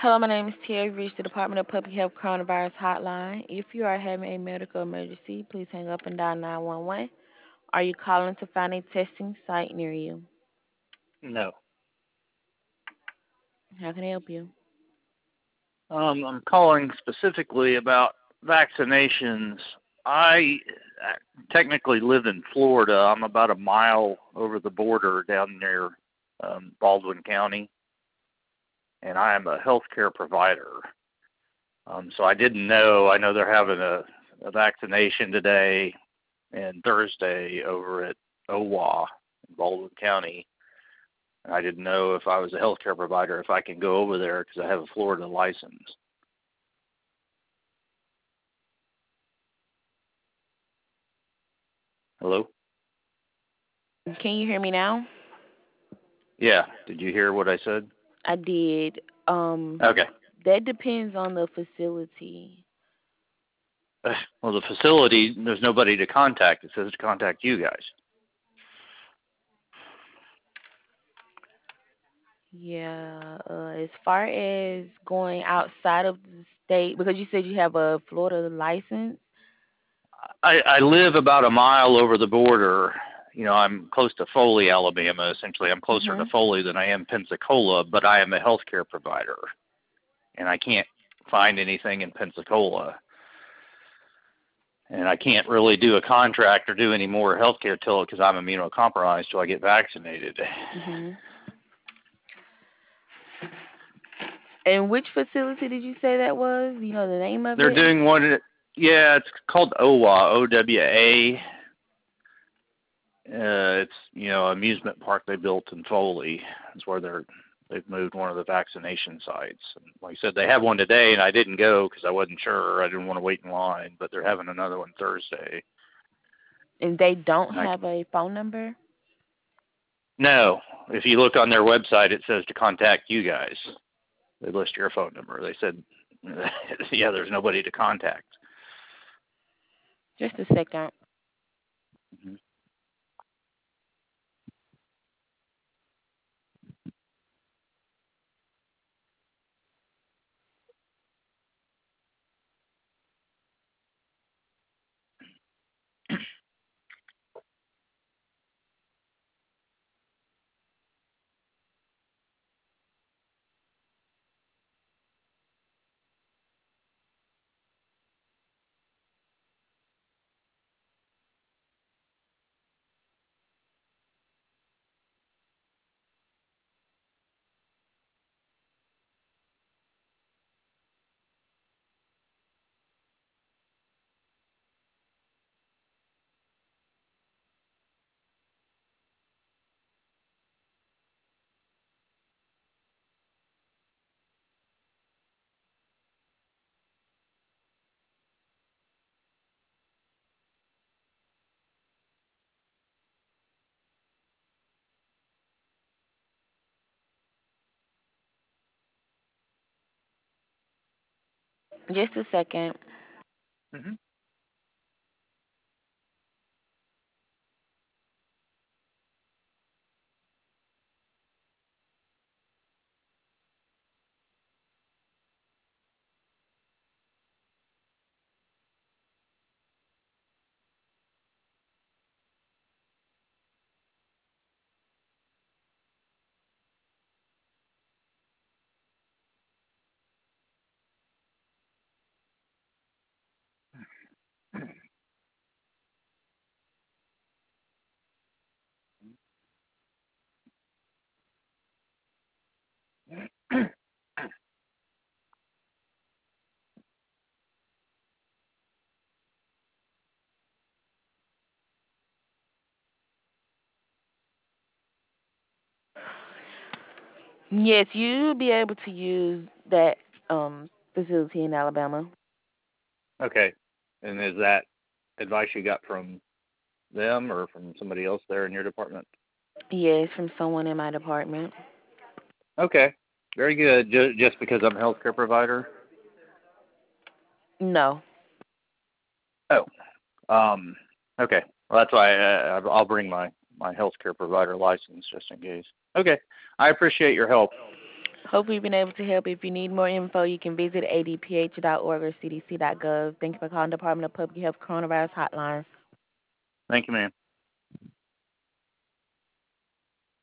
Hello, my name is Terry. You've reached the Department of Public Health Coronavirus Hotline. If you are having a medical emergency, please hang up and dial 911. Are you calling to find a testing site near you? No. How can I help you? I'm calling specifically about vaccinations. I technically live in Florida. I'm about a mile over the border down near Baldwin County, and I am a healthcare provider. So I didn't know. I know they're having a vaccination today and Thursday over at OWA in Baldwin County. And I didn't know if I was a healthcare provider, if I can go over there because I have a Florida license. Hello? Can you hear me now? Yeah. Did you hear what I said? I did. Okay. That depends on the facility. Well, the facility, there's nobody to contact. It says to contact you guys. Yeah. As far as going outside of the state, because you said you have a Florida license. I live about a mile over the border. You know, I'm close to Foley, Alabama. Essentially, I'm closer to Mhm. Foley than I am Pensacola, but I am a healthcare provider, and I can't find anything in Pensacola. And I can't really do a contract or do any more healthcare till because I'm immunocompromised till I get vaccinated. Mhm. And which facility did you say that was? You know the name of They're it? doing one. Yeah, it's called OWA, OWA. It's amusement park they built in Foley. It's where they've moved one of the vaccination sites. And like I said, they have one today, and I didn't go because I wasn't sure. I didn't want to wait in line, but they're having another one Thursday. And they don't And I have a phone number? no, if you look on their website, it says to contact you guys. They list your phone number. They said, yeah, there's nobody to contact. Just a second. Mhm. Just a second. Mhm. Yes, you'll be able to use that facility in Alabama. Okay. And is that advice you got from them or from somebody else there in your department? Yes, from someone in my department. Okay. Very good. Just because I'm a healthcare provider? No. Oh. Okay. Well, that's why I'll bring my healthcare provider license just in case. Okay. I appreciate your help. Hope we've been able to help. If you need more info, you can visit adph.org or cdc.gov. Thank you for calling Department of Public Health Coronavirus Hotline. Thank you, ma'am.